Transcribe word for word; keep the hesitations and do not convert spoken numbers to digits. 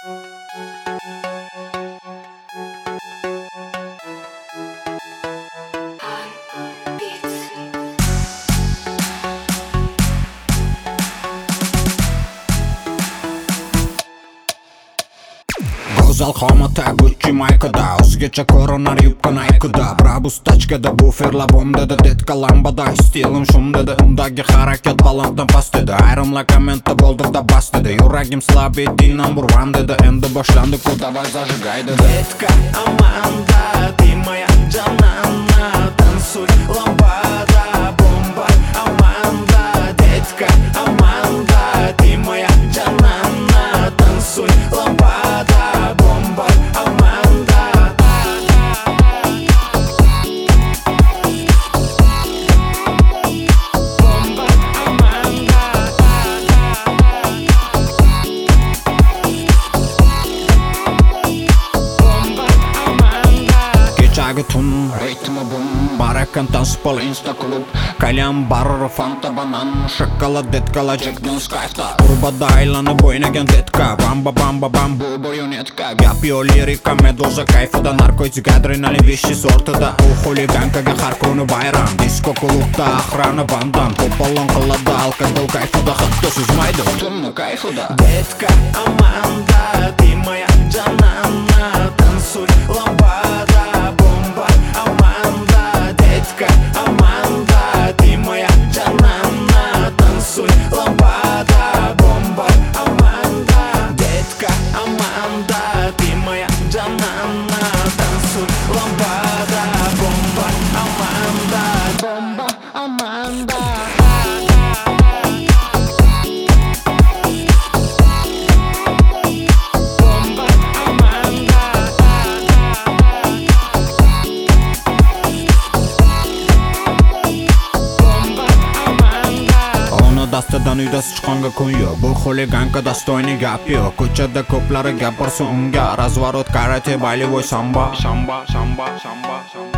Go'zal qomati Gucci maykada, o'zgacha ko'rinar yubka Nike'da. Brabus tachkada, buferla bomdada, detka lambada, stilim shum dedi. Undagi harakat balanddan past dedi. Ayrimlar kommentda bo'ldirda bas dedi. Yuragim slabedi number one dedi. Endi boshlandi ku, давай зажигай dedi. Детка, Аманда, ты моя джананна, танцуй, ламбада, бомба, Аманда. Детка, Аманда, ты моя джананна, танцуй, ламбада, бомба, Аманда. Бомба, Аманда. Бомба, Аманда. Kechagi tun ritmi bum, barakan tanspol insta klub. Kalyan barır fanta banan, shokolad detkala jekdin skayfta. Urbada aylanib o'ynagan detka, bamba bamba bambu bayonetka. Gap yo lirika, meduza kayfida, narkotik adrenalin vishchi sortida. U xuligankaga har kuni bayram, disko klubda охрана bandan. To'polon qiladi alkogol kayfida, hatto sezmaydi tunni kayfida. Детка, Аманда, ты моя джананна, танцуй, ламбада, бомба, Аманда. Детка, Аманда, ты моя джананна, танцуй, ламбада, бомба, Аманда. Детка, Аманда, ты моя джананна, танцуй, ламбада, бомба, Аманда. Бомба, Аманда. Бомба, Аманда. Бомба, Аманда. Ona dastidan uyda sichqonga kun yo'q. Bu xuliganka dostoyni gap yo'q. Ko'chada ko'plari gapirsa unga razворот karate, bolevoy samba, samba, samba, samba, samba.